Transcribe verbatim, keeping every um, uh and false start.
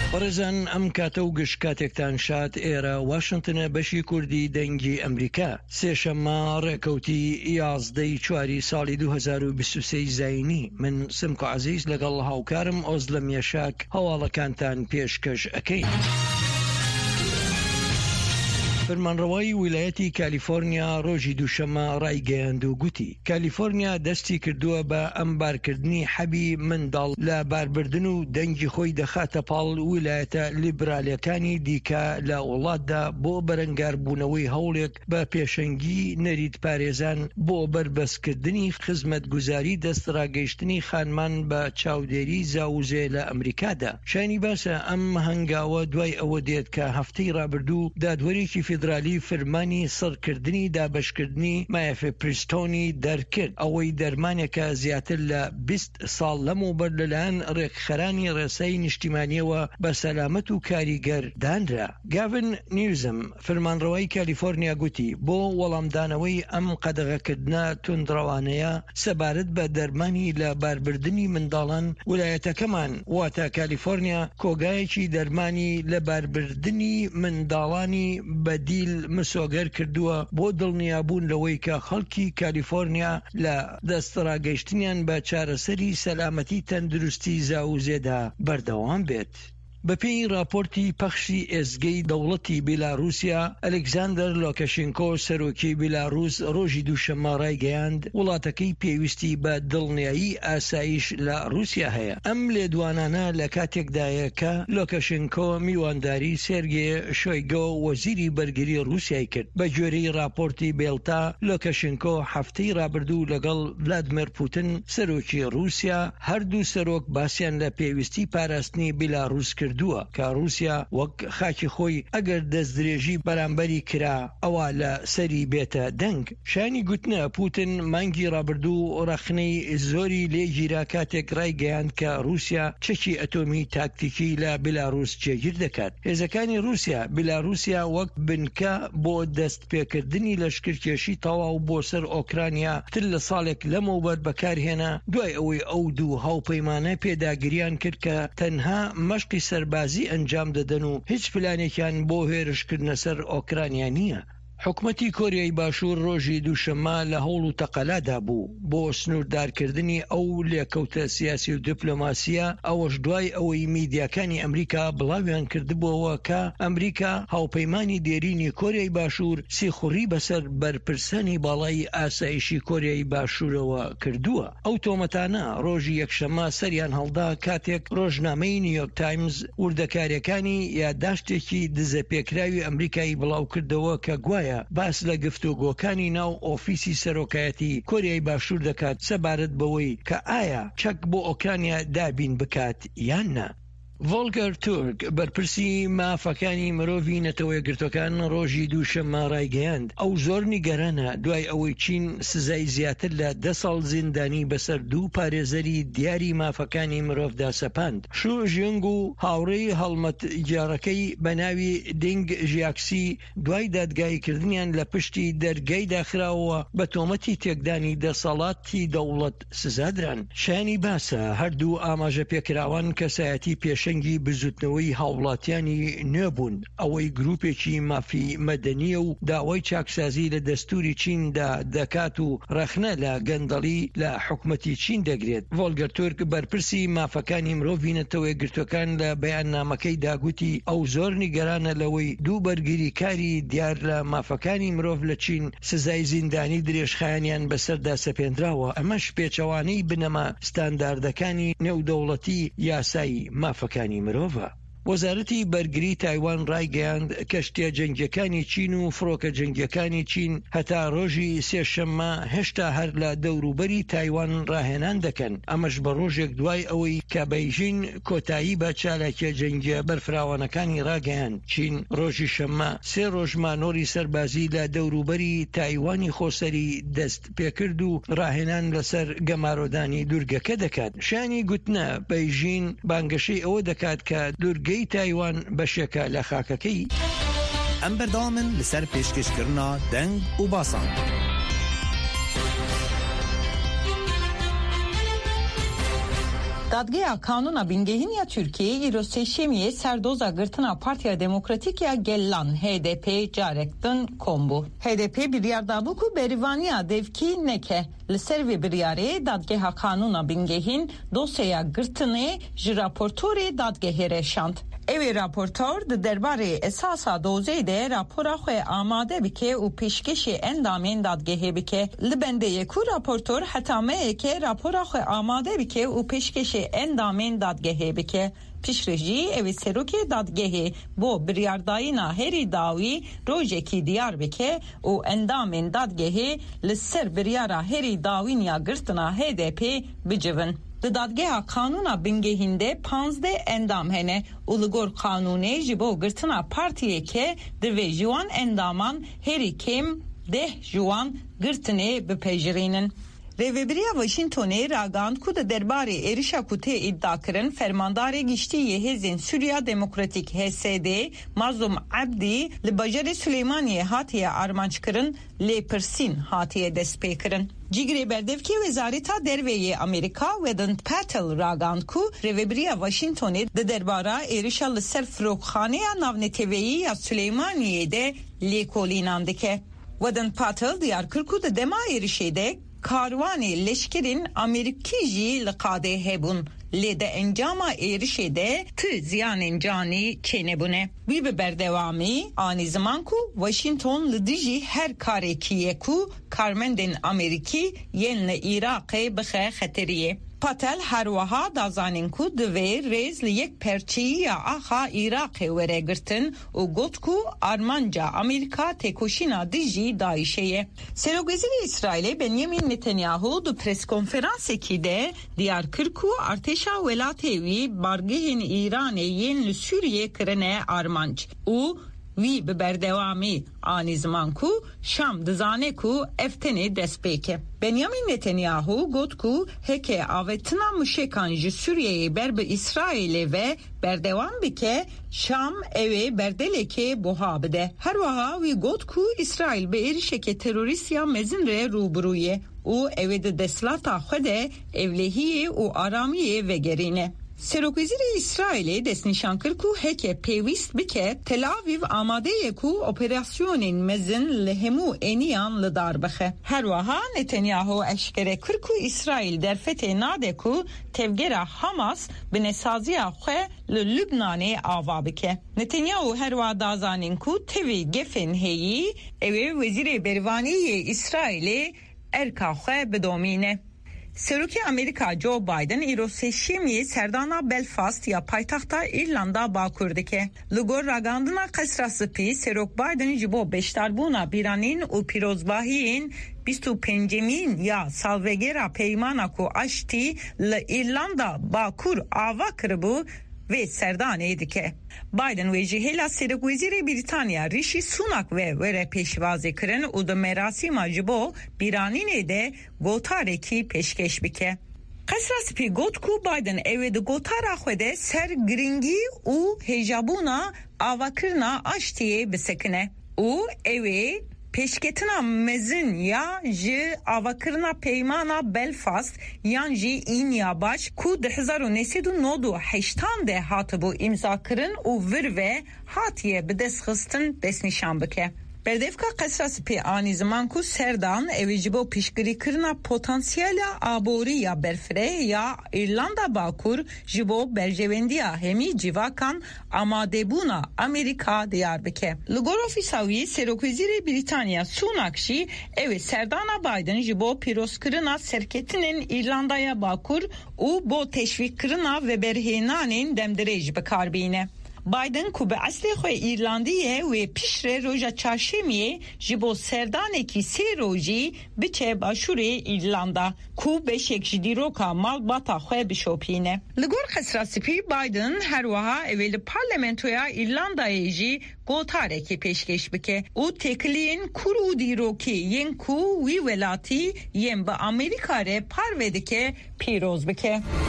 بەڕێزان ئەم کاتە و گشت کاتێکتان شاد ئێرە واشنگتنە بەشی کوردی دەنگی ئەمریکا سێشەممە ڕێکەوتی یازدەی چواری ساڵی دوو هەزار و بیست و سێ زاینی من سمکۆ عەزیز لەگەڵ هاوکارم ئۆزلە میەشاک هەواڵەکانتان پێشکەش ئەکەین. فەرمانڕەوایی ویلایەتی کالیفۆرنیا ڕۆژی دووشەممە ڕایگەیاند و گوتی کالیفۆرنیا دەستی کردووە بە ئەمبارکردنی حەبی منداڵ لە باربردن و دەنگی خۆی دەخاتە پاڵ ویلایەتە لیبرالیەکانی دیکە لە وڵاتدا بۆ بەرەنگاربوونەوەی هەوڵێک بە پێشەنگی نەریت پارێزان بۆ بربەستکردنی خزمەتگوزاری دەستڕاگەیشتنی خانمان بە چاودێری زاوزێ لە ئەمریکادا. شانی باسە ئەم هەنگاوە دوای ئەوە دێت کە هەفتەی ڕابردوو دادوەرێکی فیدرالی فەرمانی سڕکردنی دابەشکردنی مایەفێپریستۆنی دەرکرد ئەوەی دەرمانێکە زیاتر لە بیست ساڵ لەمەوبەر لەلایەن ڕێکخەرانی ڕێسەی نیشتیمانیەوە بە سەلامەت و کاریگەر دانرا. گاڤن نیوزم فەرمانڕەوایی کالیفۆرنیا گوتی بۆ وەڵامدانەوەی ئەم قەدەغەکردنە توندڕەوانەیە سەبارەت بە دەرمانی لە باربردنی منداڵان ویلایەتەکەمان واتە کالیفۆرنیا کۆگایەکی دەرمانی لە باربردنی منداڵانی بەدیل مسۆگەر کردووە بۆ دڵنیابوون لەوەی کە خەڵکی کالیفۆرنیا لە دەستڕاگەیشتنیان بە چارەسەری سەلامەتی تەندروستی زاوزێدا بەردەوام بێت. بەپێی راپۆرتی پەخشی ئێزگەی دەوڵەتی بیلاروسیا ئەلێکزاندەر لۆکەشێنکۆ سەرۆکی بیلاروس ڕۆژی دووشەممە ڕایگەیاند وڵاتەکەی پێویستی بە دڵنیایی ئاسایش لە رووسیا هەیە. ئەم لێدوانانە لە کاتێکدایە کە لۆکەشێنکۆ میوانداری سێرگێ شۆیگۆ وەزیری بەرگری رووسیای کرد. بە گوێرەی راپۆرتی بێڵتا لۆکەشێنکۆ هەفتەی ڕابردوو لەگەڵ ڤلادیمیر پوتین سەرۆکی رووسیا هەردوو سەرۆک باسییان لە پێویستی پاراستنی بیلاروس کرد کردووە کە رووسیا وەک خاکی خۆی ئەگەر دەستدرێژی بەرامبەری کرا ئەوە لە سەری بێتە دەنگ. شانی گوتنە پوتین مانگی ڕابردوو ڕەخنەی زۆری لێگیرا کاتێک ڕایگەیاند کە رووسیا چەکی ئەتۆمی تاکتیکی لە بیلاروس جێگیر دەکات. هێزەکانی رووسیا بیلاروسیا وەک بنکە بۆ دەست پێکردنی لەشکرکێشی تەواو بۆ سەر ئۆکرانیا تر لە ساڵێک لەمەوبەر بەکارهێنا دوای ئەوەی ئەو دوو هاوپەیمانە پێداگریان کرد کە تەنها مەشقی سەربازی ئەنجام دەدەن و هیچ پلانێکیان بۆ هێرشکردنە سەر ئۆکرانیا نییە. حکومەتی کۆریای باشوور ڕۆژی دووشەممە لە هەوڵ و تەقەلادا بوو بۆ سنووردارکردنی ئەو لێکەوتە سیاسی و دیپلۆماسیە ئەوەش دوای ئەوەی میدیاکانی ئەمریکا بڵاویان کردبووەوە کە ئەمریکا هاوپەیمانی دێرینی کۆریای باشوور سیخوڕی بەسەر بەرپرسانی باڵای ئاسایشی کۆریای باشوورەوە کردووە. ئەو تۆمەتانە ڕۆژی یەکشەممە سەریان هەڵدا کاتێک ڕۆژنامەی نیویۆرک تایمز وردەکاریەکانی یادداشتێکی دزەپێکراوی ئەمریکایی بڵاو کردەوە کە گوایە باس لە گفتوگۆکانی ناو ئۆفیسی سەرۆکایەتی کۆریای باشوور دەکات سەبارەت بەوەی کە ئایا چەک بۆ ئۆکرانیا دابین بکات یان نا. ڤۆلگەر تورک بەرپرسی مافەکانی مرۆڤی نەتەوە یەکگرتوەکان ڕۆژی دووشەممە ڕایگەیاند ئەو زۆر نیگەرانە دوای ئەوەی چین سزای زیاتر لە دە ساڵ زیندانی بەسەر دوو پارێزەری دیاری مافەکانی مرۆڤدا سەپاند. شو ژیۆنگ و هاوڕێی هەڵمەت گیاڕەکەی بە ناوی دینگ ژیاکسی دوای دادگاییکردنیان لە پشتی دەرگای داخراوە بە تۆمەتی تێکدانی دەسەڵاتی دەوڵەت سزادران. شانی باسە هەردوو ئاماژە پێکراوان کەسایەتی پێش شەنگی بزوتنەوەی هاوڵاتیانی نوێبوون ئەوەی گروپێکی مافی مەدەنیە و داوای چاکسازی لە دەستوری چیندا دەکات و ڕەخنە لە گەندەڵی لە حکومەتی چین دەگرێت. ڤۆلگەر تورک بەرپرسی مافەکانی مرۆڤی نەتەوە یەکگرتوەکان لە بەیاننامەکەی داگوتی ئەو زۆر نیگەرانە لەوەی دوو بەرگریکاری دیار لە مافەکانی مرۆڤ لە چین سزای زیندانی درێژخایانیان بەسەردا سەپێنراوە. ئەمەش پێچەوانەی بنەما ستانداردەکانی نێودەوڵەتی یاسایی مافەکان مرۆڤە. وەزارەتی بەرگری تایوان ڕایگەیاند کەشتیە جەنگیەکانی چین و فڕۆکە جەنگیەکانی چین هەتا ڕۆژی سێشەممە هێشتا هەر لە دەوروبەری تایوان ڕاهێنان دەکەن. ئەمەش بە ڕۆژێک دوای ئەوەی کە بەیژین کۆتایی بە چالاکیە جەنگیە بەرفراوانەکانی ڕاگەیاند. چین ڕۆژی شەممە سێ ڕۆژ مانۆری سەربازی لە دەوروبەری تایوانی خۆسەری دەست پێکرد و ڕاهێنان لەسەر گەمارۆدانی دوورگەکە دەکات. شانی گوتنە بەیژین بانگەشەی ئەوە دەکات کە دوورگەی تایوان بەشێکە لە خاکەکەی. ئەم بەردەوامن لەسەر پێشکەشکردنا دەنگ و باسان. Dadgeya kanuna bingehin ya Türkiye iro seçimiye serdoza gırtına Partiya Demokratik ya gellan H D P carektin kombu. H D P bir yardabu ku berivaniya devki neke. Liservi bir yare dadgeha kanuna bingehin dosyaya gırtını ji raportori dadgehere şant. Evi raportör de derbari esasa dozeyde rapora xwe amade bike u pişkeşi endamên dadgehê bike. Li bendeyê ku raportör hetameyeke rapora xwe amade bike u pişkeşi endamên dadgehê bike. Pişrejî evi serokê dadgehê bo biryardayîna herî dawî rojekî diyar bike û endamên dadgehê li ser biryara herî dawîn ya girtina H D P bicivin. Di dadgeha kanuna bingehinde panzde endam hene ulugor kanune jibo girtina partiyeke divê jiwan endaman herî kêm deh jiwan girtinê bipejirînin. Rêveberiya Washingtonê ragand ku di derbarê êrişa ku tê îddia kirin fermandarê giştî Hêzên Sûriya Demokratîk H S D Mazlum Abdî li bajarê Süleymaniyê hatiye armançkirin lêpirsîn hatiye destpêkirin. Cigirê berdevkî Wezareta Derveyê Amerîka Vedant Patel ragand ku Rêveberiya Washingtonê di derbara êrişa li ser firokxaneya navneteveyî ya Süleymaniyê de lêkolînan dike. Vedant Patel diyar kir ku di dema êrişê de karvanê leşkerin Amerîkî jî li qadê hebûn lê de encama êrişê de ti ziyanên canî çênebûne. Wî bi berdewamî anî ziman ku Washington li dijî her karekî ye ku karmendên Amerîkî yên li Iraqê bixe xeteriyê. Patel her wiha dazanên ku divê rêz li yek perçeyî ya axa Iraqê were girtin û got ku armanca Amerîka têkoşîna dijî Daişê ye. Serokvezîrê İsraîlê Benyamin Netanyahu du preskonferansekî de diyar kir ku artêşa welatê wî bargehên Îranê yên li Sûriyê kirine armanc û wî bi berdewamî anî ziman ku Şam dizane ku ev tenê destpêke. Benyamin Netanyahu got ku heke avetina muşekan ji Sûriyeyê ber bi İsraîlê ve berdewam bike Şam evê berdelekê buha bide. Her wiha wî got ku İsraîl bi êrişeke terorîst ya mezin re rûbirû ye û evê di desthilata xwe de evlehiyê û aramiyê vegerîne. Serokvezîrê İsraîlê destnîşan kir ku heke pêwîst bike Tel Aviv amade ye ku operasyonên mezin li hemû êniyan li dar bixe. Her wiha Netanyahu eşkere kir ku İsraîl derfetê nade ku tevgera Hamas bi nesaziya xwe li Lübnanê ava bike. Netanyahu her wiha dazanîn ku tevî gefên heyî evê wezîrê bervaniyê İsraîlê erka xwe bidomîne. Serokê Amerika Joe Biden îro seçimiyê serdana Belfast ya paytaxta İrlanda bakur dike. Li gor ragandina qesra spî Serok Biden ji bo beşdarbûna bîranîn û pîrozbahiyên bîst û pêncemîn ya salvegera peymana ku aştî li İrlanda bakur ava kiribû ve serdanê dike. Biden ve jî hêla Serokvezîrê Brîtanya Rishi Sunak ve were pêşwazê kirin û di merasîma ji bo bîranînê de gotarekî pêşkeş bike. Qesra spî got ku Biden evê di gotara xwe de ser giringî û hêjabûna avakirina aştiyê bisekine û evê peşketina mezin ya ji avakirina peymana Belfast yan jî îniya baş ku di hezar û nesed û nod û heştan de hatibû imza kirin û vir ve hatiye bi destxistin destnîşan bike. Berdevka qesra spî anî ziman ku serdan evê ji bo piştgirîkirina potansiyela aborî ya berfirê ya İrlanda bakur ji bo berjevendiya hemî civakan amadebûna Amerîka diyar bike. Li gor ofîsa wî Serokvezîrê Brîtanya Sunak jî evê serdana Biden ji bo pîrozkirina serketinên İrlandaya bakur û bo teşvîkkirina veberhênanên demdirê ji bikarbîne. Biden ku bi eslê xwe İrlandî ye wê pişre roja çarşemiyê ji bo serdanekî sê rojî biçe başûrê İrlanda ku beşek ji dîroka malbata xwe bişopîne. Li gor qesra spî Biden her wiha evê li parlamentoya İrlandayê jî gotarekî pêşkeş bike û têkiliyên kur û dîrokî yên ku wî welatî yên bi Amerîka re parve dike pîroz bike.